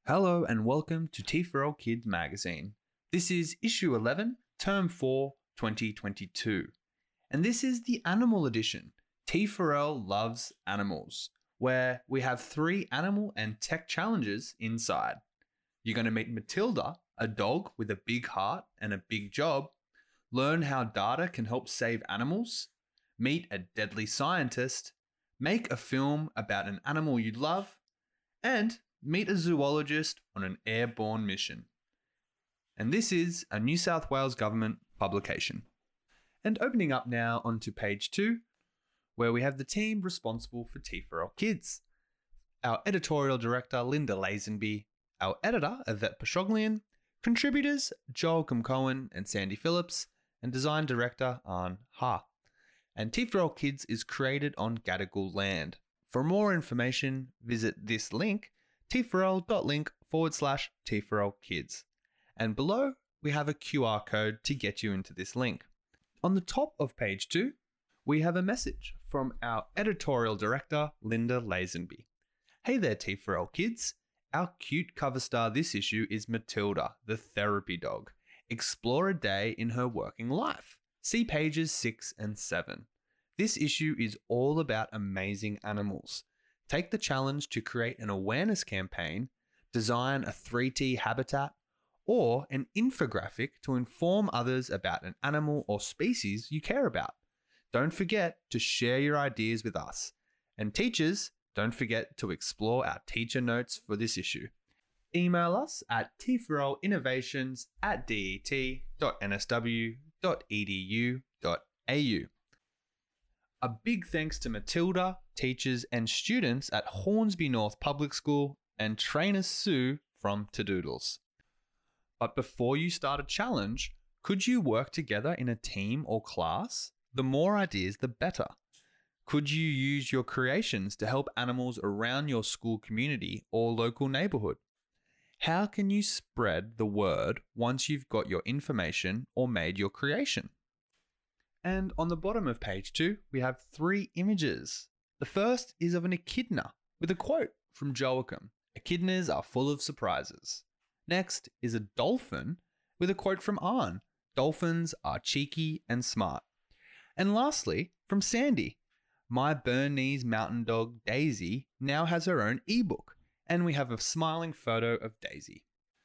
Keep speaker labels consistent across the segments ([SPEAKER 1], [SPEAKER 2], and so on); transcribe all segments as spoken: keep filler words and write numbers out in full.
[SPEAKER 1] Hello and welcome to T four L Kids magazine. This is issue eleven, term four, twenty twenty-two. And this is the animal edition, T four L Loves Animals, where we have three animal and tech challenges inside. You're going to meet Matilda, a dog with a big heart and a big job, learn how data can help save animals, meet a deadly scientist, make a film about an animal you love, and meet a zoologist on an airborne mission. And this is a New South Wales government publication. And opening up now onto page two, where we have the team responsible for T four L Kids. Our editorial director, Linda Lazenby, our editor, Yvette Pashoglian, contributors, Joel Cohen and Sandy Phillips, and design director, Ann Ha. And T four L Kids is created on Gadigal land. For more information, visit this link, t4l.link forward slash T4Lkids. And below, we have a Q R code to get you into this link. On the top of page two, we have a message from our editorial director, Linda Lazenby. Hey there, T four L Kids. Our cute cover star this issue is Matilda, the therapy dog. Explore a day in her working life. See pages six and seven. This issue is all about amazing animals. Take the challenge to create an awareness campaign, design a three T habitat, or an infographic to inform others about an animal or species you care about. Don't forget to share your ideas with us. And teachers, don't forget to explore our teacher notes for this issue. Email us at t four l innovations at d e t dot n s w dot e d u dot a u. A big thanks to Matilda, teachers and students at Hornsby North Public School, and trainer Sue from Todoodles. But before you start a challenge, could you work together in a team or class? The more ideas, the better. Could you use your creations to help animals around your school community or local neighbourhood? How can you spread the word once you've got your information or made your creation? And on the bottom of page two, we have three images. The first is of an echidna with a quote from Joachim. Echidnas are full of surprises. Next is a dolphin with a quote from Arn. Dolphins are cheeky and smart. And lastly, from Sandy. My Bernese mountain dog Daisy now has her own ebook, and we have a smiling photo of Daisy.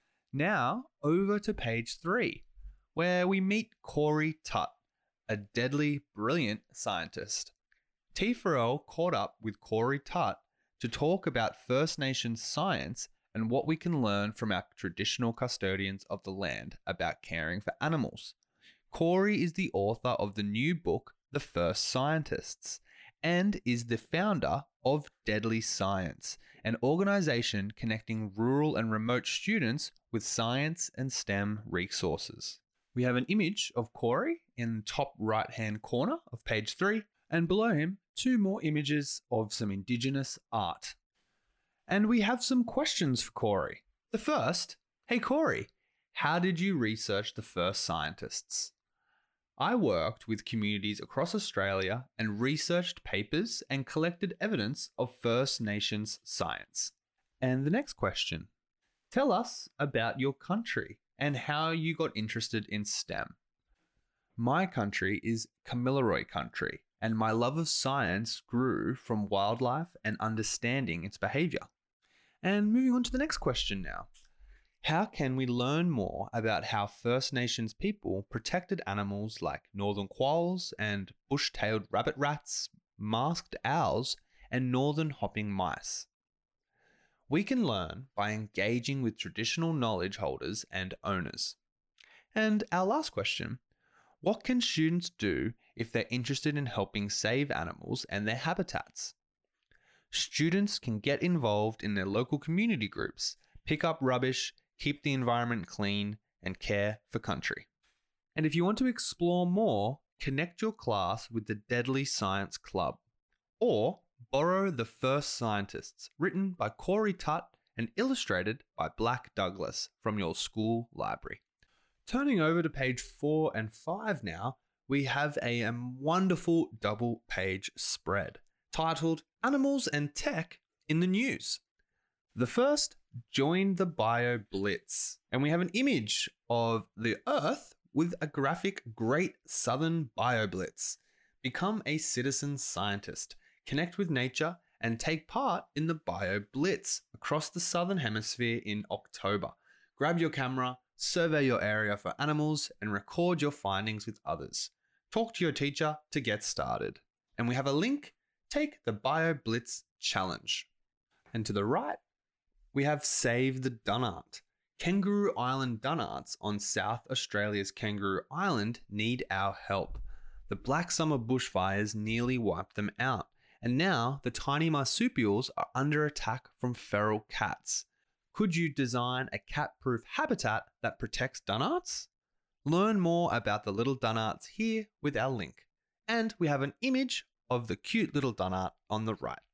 [SPEAKER 1] Now over to page three, where we meet Corey Tutt, a deadly, brilliant scientist. T four L caught up with Corey Tutt to talk about First Nations science and what we can learn from our traditional custodians of the land about caring for animals. Corey is the author of the new book, The First Scientists, and is the founder of Deadly Science, an organisation connecting rural and remote students with science and STEM resources. We have an image of Corey in the top right-hand corner of page three, and below him, two more images of some Indigenous art. And we have some questions for Corey. The first, hey Corey, how did you research the first scientists? I worked with communities across Australia and researched papers and collected evidence of First Nations science. And the next question, tell us about your country and how you got interested in STEM. My country is Kamilaroi country, and my love of science grew from wildlife and understanding its behaviour. And moving on to the next question now. How can we learn more about how First Nations people protected animals like northern quolls and bush-tailed rabbit rats, masked owls, and northern hopping mice? We can learn by engaging with traditional knowledge holders and owners. And our last question, what can students do if they're interested in helping save animals and their habitats? Students can get involved in their local community groups, pick up rubbish, keep the environment clean, and care for country. And if you want to explore more, connect your class with the Deadly Science Club, or borrow The First Scientists, written by Corey Tutt and illustrated by Black Douglas from your school library. Turning over to page four and five now, we have a, a wonderful double page spread titled Animals and Tech in the News. The first, Join the Bio Blitz. And we have an image of the Earth with a graphic Great Southern Bio Blitz. Become a citizen scientist, connect with nature, and take part in the Bio Blitz across the Southern Hemisphere in October. Grab your camera, survey your area for animals, and record your findings with others. Talk to your teacher to get started. And we have a link. Take the Bio Blitz Challenge. And to the right, we have Save the Dunnart. Kangaroo Island Dunnarts on South Australia's Kangaroo Island need our help. The Black Summer bushfires nearly wiped them out, and now the tiny marsupials are under attack from feral cats. Could you design a cat-proof habitat that protects Dunnarts? Learn more about the little Dunnarts here with our link. And we have an image of the cute little Dunnart on the right.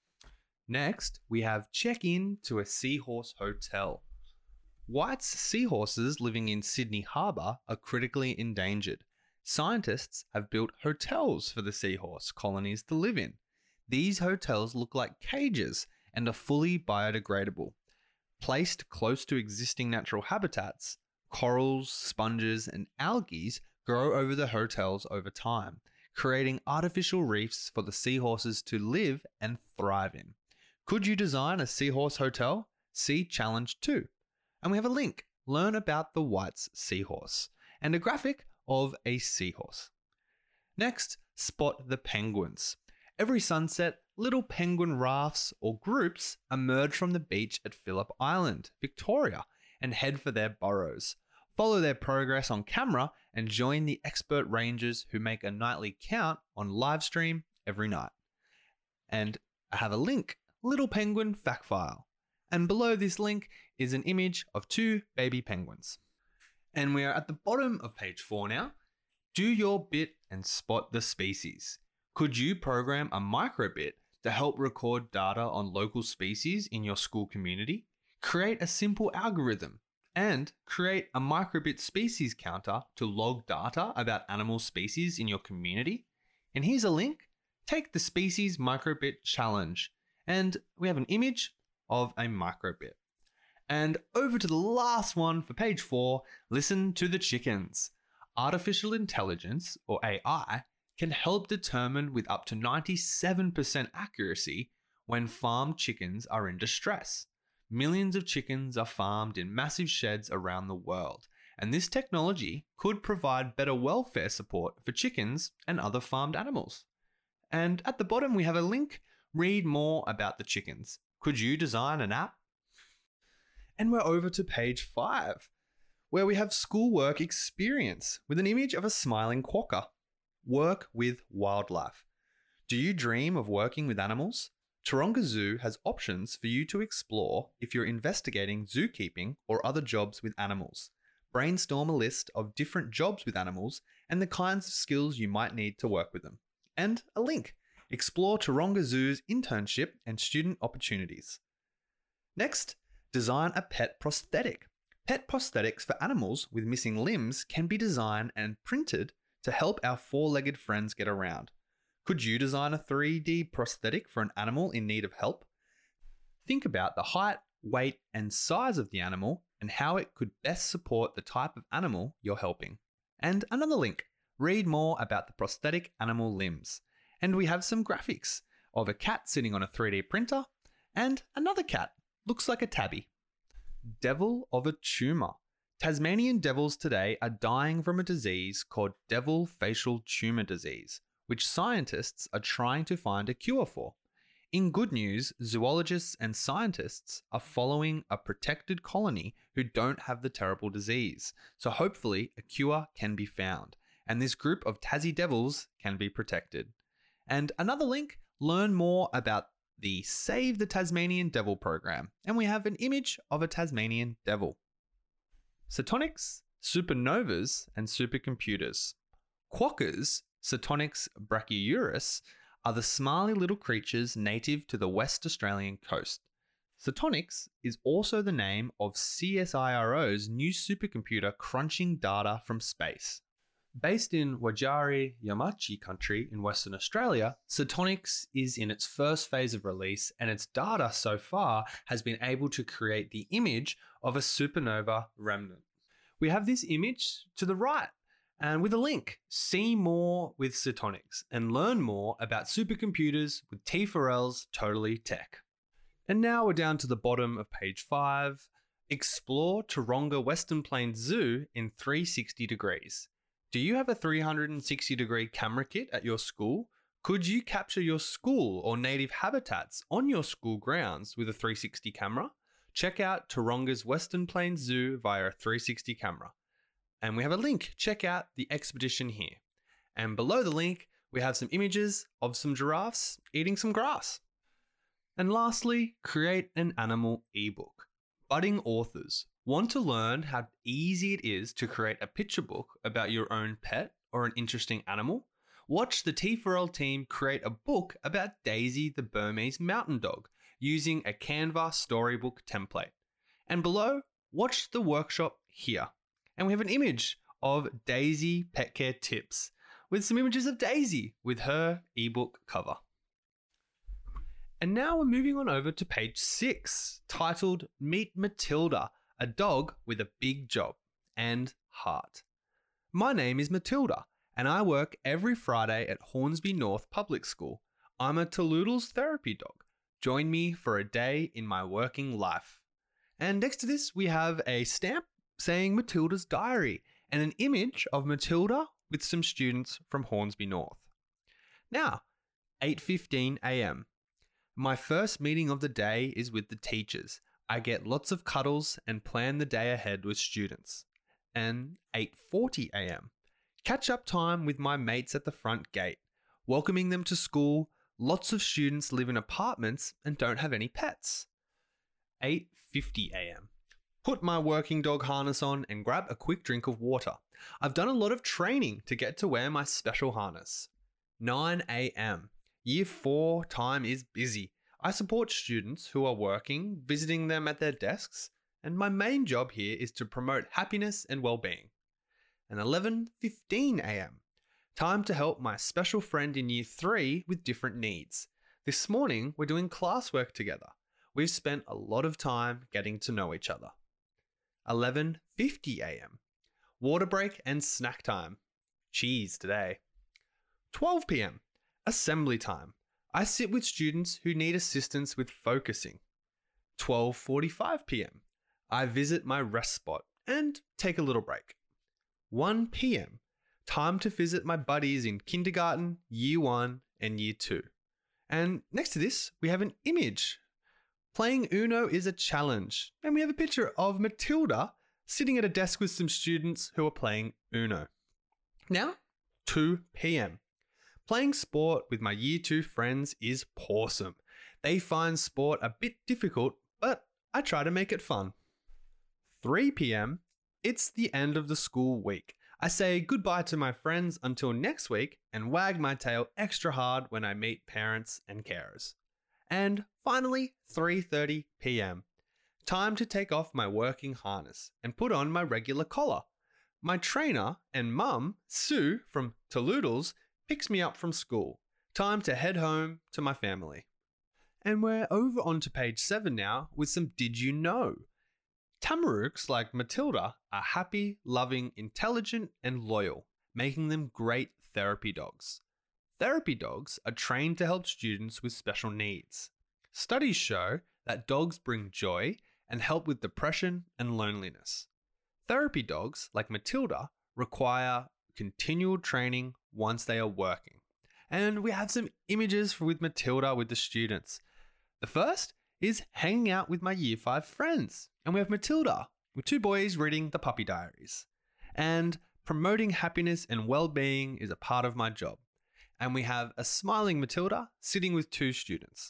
[SPEAKER 1] Next, we have check-in to a seahorse hotel. White's seahorses living in Sydney Harbour are critically endangered. Scientists have built hotels for the seahorse colonies to live in. These hotels look like cages and are fully biodegradable. Placed close to existing natural habitats, corals, sponges, and algae grow over the hotels over time, creating artificial reefs for the seahorses to live and thrive in. Could you design a seahorse hotel? See Challenge two. And we have a link. Learn about the White's seahorse and a graphic of a seahorse. Next, spot the penguins. Every sunset, little penguin rafts or groups emerge from the beach at Phillip Island, Victoria, and head for their burrows. Follow their progress on camera and join the expert rangers who make a nightly count on live stream every night. And I have a link. Little Penguin Fact File. And below this link is an image of two baby penguins. And we are at the bottom of page four now. Do your bit and spot the species. Could you program a microbit to help record data on local species in your school community? Create a simple algorithm and create a microbit species counter to log data about animal species in your community. And here's a link. Take the Species Microbit Challenge. And we have an image of a microbit. And over to the last one for page four, listen to the chickens. Artificial intelligence, or A I, can help determine with up to ninety-seven percent accuracy when farmed chickens are in distress. Millions of chickens are farmed in massive sheds around the world, and this technology could provide better welfare support for chickens and other farmed animals. And at the bottom, we have a link. Read more about the chickens. Could you design an app? And we're over to page five, where we have schoolwork experience with an image of a smiling quokka. Work with wildlife. Do you dream of working with animals? Taronga Zoo has options for you to explore if you're investigating zookeeping or other jobs with animals. Brainstorm a list of different jobs with animals and the kinds of skills you might need to work with them. And a link. Explore Taronga Zoo's internship and student opportunities. Next, design a pet prosthetic. Pet prosthetics for animals with missing limbs can be designed and printed to help our four-legged friends get around. Could you design a three D prosthetic for an animal in need of help? Think about the height, weight, and size of the animal and how it could best support the type of animal you're helping. And another link. Read more about the prosthetic animal limbs. And we have some graphics of a cat sitting on a three D printer and another cat. Looks like a tabby. Devil of a tumour. Tasmanian devils today are dying from a disease called devil facial tumour disease, which scientists are trying to find a cure for. In good news, zoologists and scientists are following a protected colony who don't have the terrible disease, so hopefully a cure can be found, and this group of Tassie devils can be protected. And another link, learn more about the Save the Tasmanian Devil program, and we have an image of a Tasmanian devil. Cetonics, supernovas, and supercomputers. Quokkas, Cetonics brachyurus, are the smiley little creatures native to the West Australian coast. Cetonics is also the name of C S I R O's new supercomputer crunching data from space. Based in Wajari Yamachi country in Western Australia, Cetonics is in its first phase of release, and its data so far has been able to create the image of a supernova remnant. We have this image to the right, and with a link. See more with Cetonics and learn more about supercomputers with T four L's Totally Tech. And now we're down to the bottom of page five. Explore Taronga Western Plains Zoo in three hundred sixty degrees. Do you have a three hundred sixty degree camera kit at your school? Could you capture your school or native habitats on your school grounds with a three sixty camera? Check out Taronga's Western Plains Zoo via a three sixty camera. And we have a link. Check out the expedition here. And below the link, we have some images of some giraffes eating some grass. And lastly, create an animal ebook. Budding authors want to learn how easy it is to create a picture book about your own pet or an interesting animal? Watch the T four L team create a book about Daisy the Burmese mountain dog using a Canva storybook template. And below, watch the workshop here. And we have an image of Daisy Pet Care Tips with some images of Daisy with her ebook cover. And now we're moving on over to page six, titled Meet Matilda, a dog with a big job and heart. My name is Matilda, and I work every Friday at Hornsby North Public School. I'm a Toloodles therapy dog. Join me for a day in my working life. And next to this, we have a stamp saying Matilda's diary and an image of Matilda with some students from Hornsby North. Now, eight fifteen a m. My first meeting of the day is with the teachers. I get lots of cuddles and plan the day ahead with students. And eight forty a m. Catch up time with my mates at the front gate, welcoming them to school. Lots of students live in apartments and don't have any pets. eight fifty a m. Put my working dog harness on and grab a quick drink of water. I've done a lot of training to get to wear my special harness. nine a m. Year four time is busy. I support students who are working, visiting them at their desks, and my main job here is to promote happiness and well-being. And eleven fifteen a m. Time to help my special friend in year three with different needs. This morning, we're doing classwork together. We've spent a lot of time getting to know each other. eleven fifty a m. Water break and snack time. Cheese today. twelve p m. Assembly time. I sit with students who need assistance with focusing. twelve forty-five p m. I visit my rest spot and take a little break. one p m. Time to visit my buddies in kindergarten, year one, and year two. And next to this, we have an image. Playing Uno is a challenge, and we have a picture of Matilda sitting at a desk with some students who are playing Uno. Now, two p m. Playing sport with my year two friends is pawsome. They find sport a bit difficult, but I try to make it fun. three p m. It's the end of the school week. I say goodbye to my friends until next week and wag my tail extra hard when I meet parents and carers. And finally, three thirty p m. Time to take off my working harness and put on my regular collar. My trainer and mum, Sue from Toloodles, picks me up from school. Time to head home to my family. And we're over onto page seven now with some Did You Know? Tamarooks like Matilda are happy, loving, intelligent, and loyal, making them great therapy dogs. Therapy dogs are trained to help students with special needs. Studies show that dogs bring joy and help with depression and loneliness. Therapy dogs, like Matilda, require continual training once they are working. And we have some images with Matilda with the students. The first is hanging out with my year five friends. And we have Matilda with two boys reading the puppy diaries. And promoting happiness and well-being is a part of my job. And we have a smiling Matilda sitting with two students.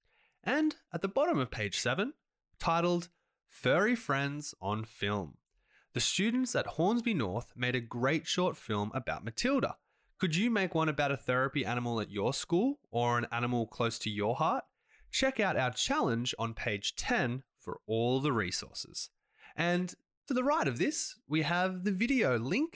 [SPEAKER 1] And at the bottom of page seven, titled Furry Friends on Film. The students at Hornsby North made a great short film about Matilda. Could you make one about a therapy animal at your school or an animal close to your heart? Check out our challenge on page ten for all the resources. And to the right of this, we have the video link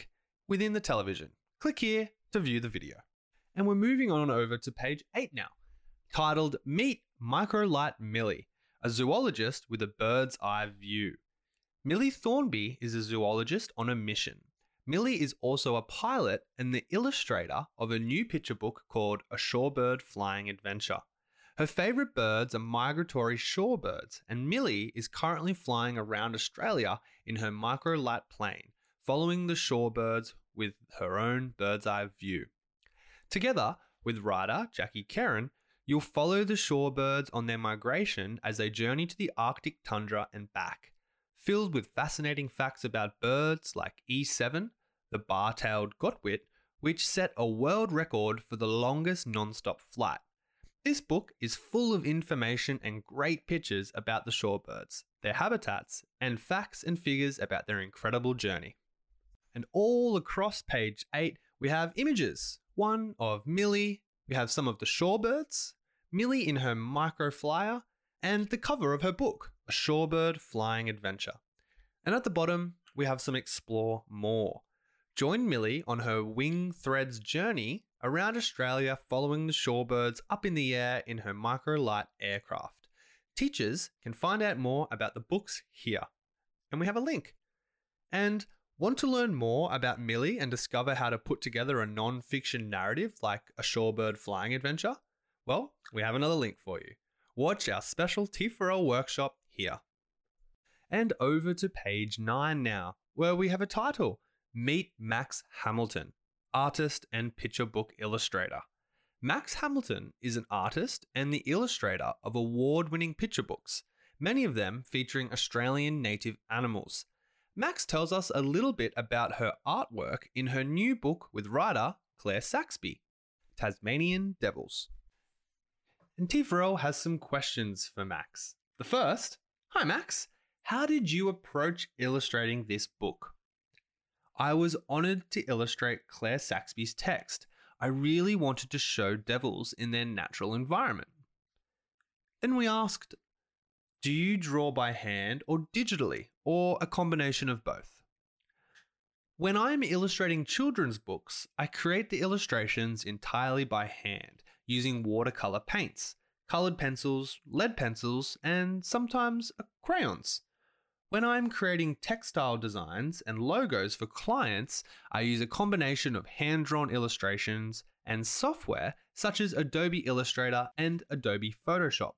[SPEAKER 1] within the television. Click here to view the video. And we're moving on over to page eight now, titled Meet Microlight Millie, a zoologist with a bird's eye view. Millie Thornby is a zoologist on a mission. Millie is also a pilot and the illustrator of a new picture book called A Shorebird Flying Adventure. Her favourite birds are migratory shorebirds, and Millie is currently flying around Australia in her microlight plane, following the shorebirds with her own bird's eye view. Together with writer Jackie Karen, you'll follow the shorebirds on their migration as they journey to the Arctic tundra and back, filled with fascinating facts about birds like E seven, the bar-tailed godwit, which set a world record for the longest non-stop flight. This book is full of information and great pictures about the shorebirds, their habitats, and facts and figures about their incredible journey. And all across page eight, we have images. One of Millie, we have some of the shorebirds, Millie in her microflyer, and the cover of her book, A Shorebird Flying Adventure. And at the bottom, we have some Explore More. Join Millie on her wing threads journey around Australia following the shorebirds up in the air in her microlight aircraft. Teachers can find out more about the books here. And we have a link. And want to learn more about Millie and discover how to put together a non-fiction narrative like A Shorebird Flying Adventure? Well, we have another link for you. Watch our special T four L workshop here. And over to page nine now, where we have a title, Meet Max Hamilton, artist and picture book illustrator. Max Hamilton is an artist and the illustrator of award-winning picture books, many of them featuring Australian native animals. Max tells us a little bit about her artwork in her new book with writer Claire Saxby, Tasmanian Devils. And T four L has some questions for Max. The first, hi Max, how did you approach illustrating this book? I was honoured to illustrate Claire Saxby's text. I really wanted to show devils in their natural environment. Then we asked, do you draw by hand or digitally, or a combination of both? When I'm illustrating children's books, I create the illustrations entirely by hand, using watercolour paints, coloured pencils, lead pencils, and sometimes crayons. When I'm creating textile designs and logos for clients, I use a combination of hand-drawn illustrations and software such as Adobe Illustrator and Adobe Photoshop.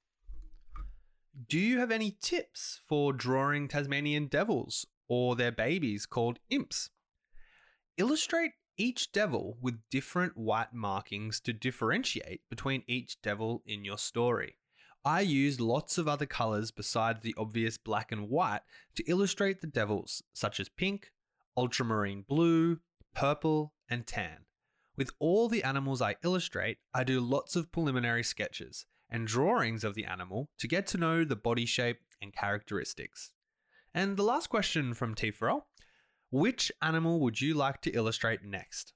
[SPEAKER 1] Do you have any tips for drawing Tasmanian devils or their babies called imps? Illustrate each devil with different white markings to differentiate between each devil in your story. I used lots of other colours besides the obvious black and white to illustrate the devils, such as pink, ultramarine blue, purple, and tan. With all the animals I illustrate, I do lots of preliminary sketches and drawings of the animal to get to know the body shape and characteristics. And the last question from T four L, which animal would you like to illustrate next?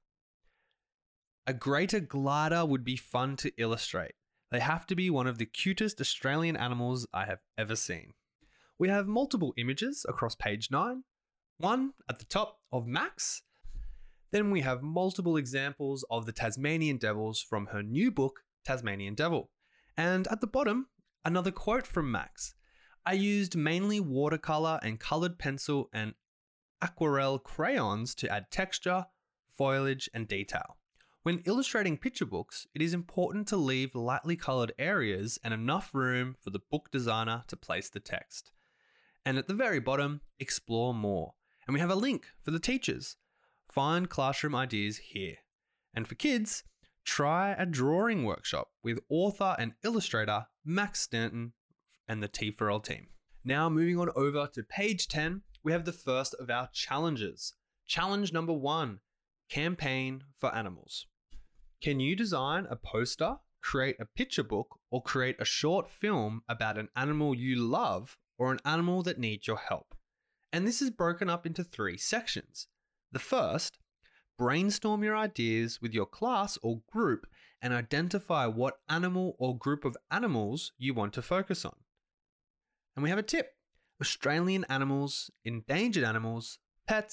[SPEAKER 1] A greater glider would be fun to illustrate. They have to be one of the cutest Australian animals I have ever seen. We have multiple images across page nine, one at the top of Max. Then we have multiple examples of the Tasmanian devils from her new book, Tasmanian Devil. And at the bottom, another quote from Max. I used mainly watercolour and coloured pencil and aquarelle crayons to add texture, foliage, and detail. When illustrating picture books, it is important to leave lightly coloured areas and enough room for the book designer to place the text. And at the very bottom, explore more. And we have a link for the teachers. Find classroom ideas here. And for kids, try a drawing workshop with author and illustrator Max Stanton and the T four L team. Now moving on over to page ten, we have the first of our challenges. Challenge number one, campaign for animals. Can you design a poster, create a picture book, or create a short film about an animal you love or an animal that needs your help? And this is broken up into three sections. The first, brainstorm your ideas with your class or group and identify what animal or group of animals you want to focus on. And we have a tip, Australian animals, endangered animals, pets,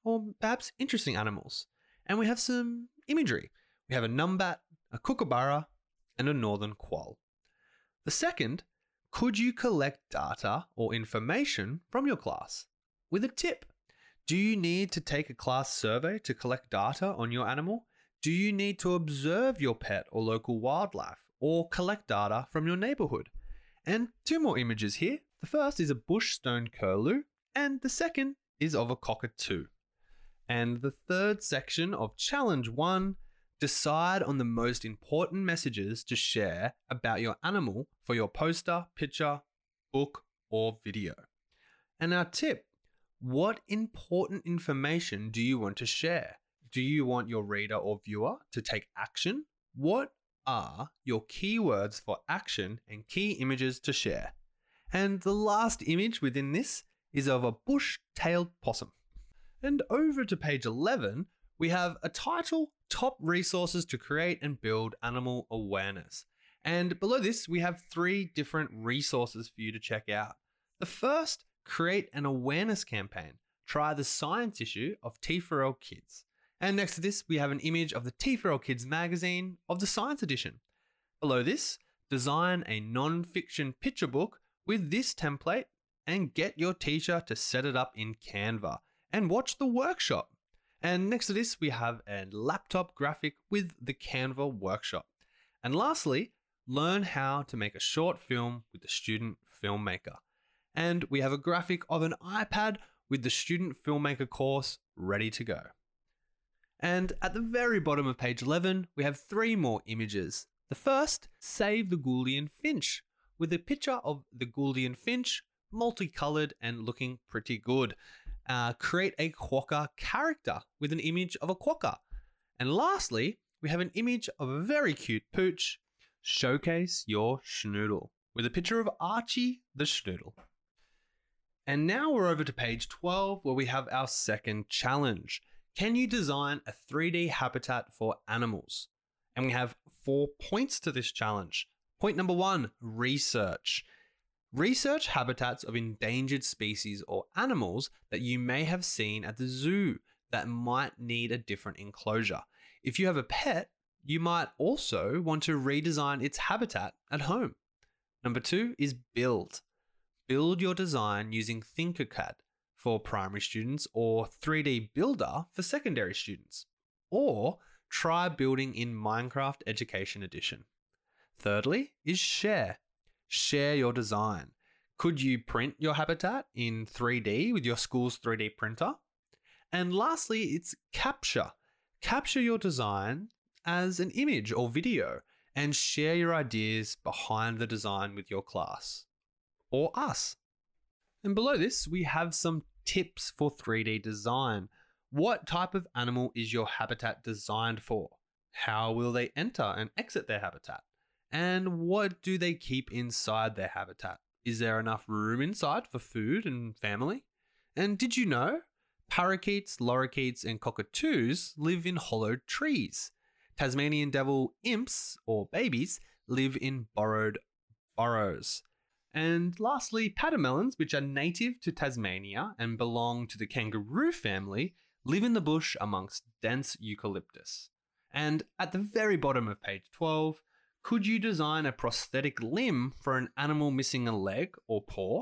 [SPEAKER 2] or perhaps interesting animals. And we have some imagery. We have a numbat, a kookaburra, and a northern quoll. The second, could you collect data or information from your class? With a tip. Do you need to take a class survey to collect data on your animal? Do you need to observe your pet or local wildlife, or collect data from your neighborhood? And two more images here. The first is a bush stone curlew, and the second is of a cockatoo. And the third section of challenge one, decide on the most important messages to share about your animal for your poster, picture, book, or video. And our tip, what important information do you want to share? Do you want your reader or viewer to take action? What are your keywords for action and key images to share? And the last image within this is of a bush-tailed possum. And over to page eleven, we have a title, Top Resources to Create and Build Animal Awareness. And below this, we have three different resources for you to check out. The first, create an awareness campaign. Try the science issue of T four L Kids. And next to this, we have an image of the T four L Kids magazine of the science edition. Below this, design a non-fiction picture book with this template and get your teacher to set it up in Canva and watch the workshop. And next to this, we have a laptop graphic with the Canva workshop. And lastly, learn how to make a short film with the student filmmaker. And we have a graphic of an iPad with the student filmmaker course ready to go. And at the very bottom of page eleven, we have three more images. The first, save the Gouldian finch, with a picture of the Gouldian finch, multicolored and looking pretty good. Uh, create a quokka character with an image of a quokka. And lastly, we have an image of a very cute pooch. Showcase your schnoodle with a picture of Archie the schnoodle. And now we're over to page twelve, where we have our second challenge. Can you design a three D habitat for animals? And we have four points to this challenge. Point number one, research. Research habitats of endangered species or animals that you may have seen at the zoo that might need a different enclosure. If you have a pet, you might also want to redesign its habitat at home. Number two is build. Build your design using Thinkercad for primary students or three D Builder for secondary students. Or try building in Minecraft Education Edition. Thirdly is share. Share your design. Could you print your habitat in three D with your school's three D printer? And lastly, it's capture. Capture your design as an image or video and share your ideas behind the design with your class or us. And below this, we have some tips for three D design. What type of animal is your habitat designed for? How will they enter and exit their habitat? And what do they keep inside their habitat? Is there enough room inside for food and family? And did you know parakeets, lorikeets, and cockatoos live in hollowed trees? Tasmanian devil imps, or babies, live in borrowed burrows. And lastly, pademelons, which are native to Tasmania and belong to the kangaroo family, live in the bush amongst dense eucalyptus. And at the very bottom of page twelve, could you design a prosthetic limb for an animal missing a leg or paw?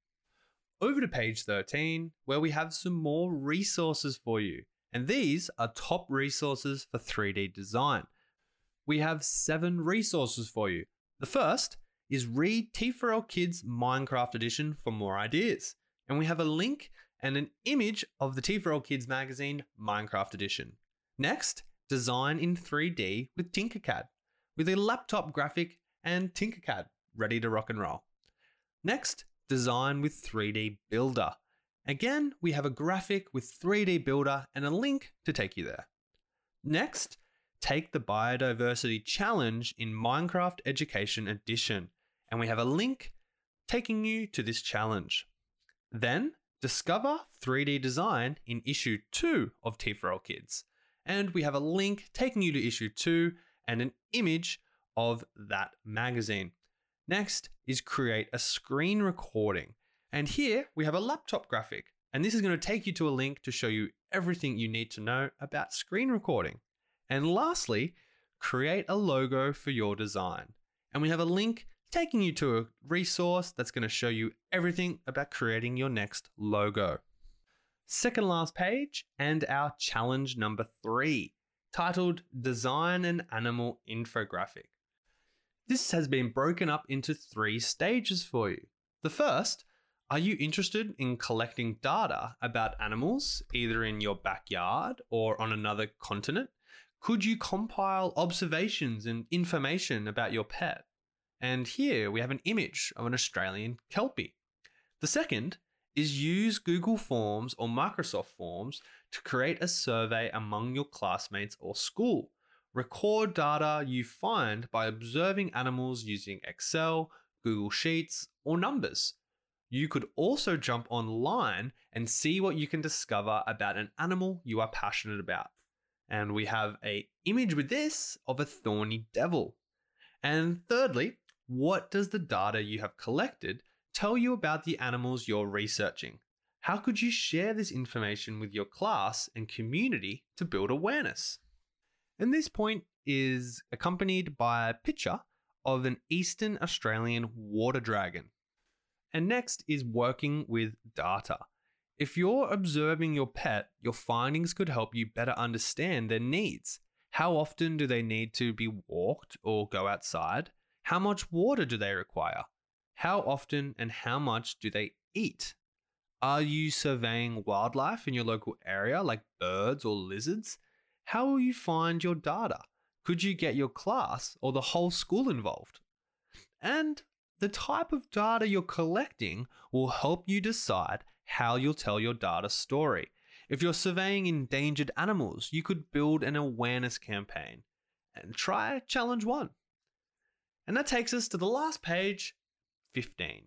[SPEAKER 2] Over to page thirteen, where we have some more resources for you. And these are top resources for three D design. We have seven resources for you. The first is read T four L Kids Minecraft Edition for more ideas. And we have a link and an image of the T four L Kids magazine Minecraft Edition. Next, design in three D with Tinkercad, with a laptop graphic and Tinkercad ready to rock and roll. Next, design with three D Builder. Again, we have a graphic with three D Builder and a link to take you there. Next, take the Biodiversity Challenge in Minecraft Education Edition, and we have a link taking you to this challenge. Then, discover three D design in issue two of T four L Kids, and we have a link taking you to issue two and an image of that magazine. Next is create a screen recording. And here we have a laptop graphic And this is going to take you to a link to show you everything you need to know about screen recording. And lastly, create a logo for your design. And we have a link taking you to a resource that's going to show you everything about creating your next logo. Second last page, and our challenge number three, titled Design an Animal Infographic. This has been broken up into three stages for you. The first, are you interested in collecting data about animals, either in your backyard or on another continent? Could you compile observations and information about your pet? And here we have an image of an Australian kelpie. The second is use Google Forms or Microsoft Forms to create a survey among your classmates or school. Record data you find by observing animals using Excel, Google Sheets, or numbers. You could also jump online and see what you can discover about an animal you are passionate about. And we have an image with this of a thorny devil. And thirdly, what does the data you have collected tell you about the animals you're researching? How could you share this information with your class and community to build awareness? And this point is accompanied by a picture of an Eastern Australian water dragon. And next is working with data. If you're observing your pet, your findings could help you better understand their needs. How often do they need to be walked or go outside? How much water do they require? How often and how much do they eat? Are you surveying wildlife in your local area, like birds or lizards? How will you find your data? Could you get your class or the whole school involved? And the type of data you're collecting will help you decide how you'll tell your data story. If you're surveying endangered animals, you could build an awareness campaign and try challenge one. And that takes us to the last page, fifteen,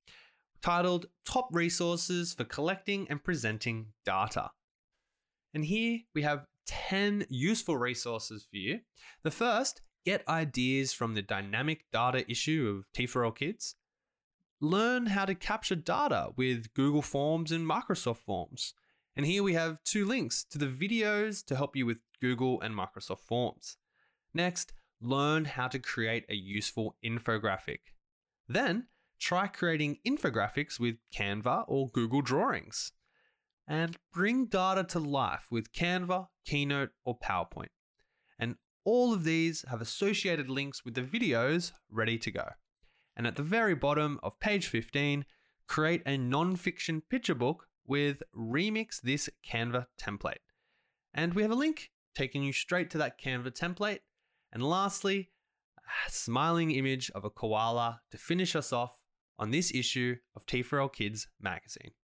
[SPEAKER 2] titled Top Resources for Collecting and Presenting Data. And here we have ten useful resources for you. The first, get ideas from the dynamic data issue of T four L Kids. Learn how to capture data with Google Forms and Microsoft Forms. And here we have two links to the videos to help you with Google and Microsoft Forms. Next, learn how to create a useful infographic. Then, try creating infographics with Canva or Google Drawings. And bring data to life with Canva, Keynote, or PowerPoint. And all of these have associated links with the videos ready to go. And at the very bottom of page fifteen, create a non-fiction picture book with Remix This Canva template. And we have a link taking you straight to that Canva template. And lastly, a smiling image of a koala to finish us off on this issue of T four L Kids magazine.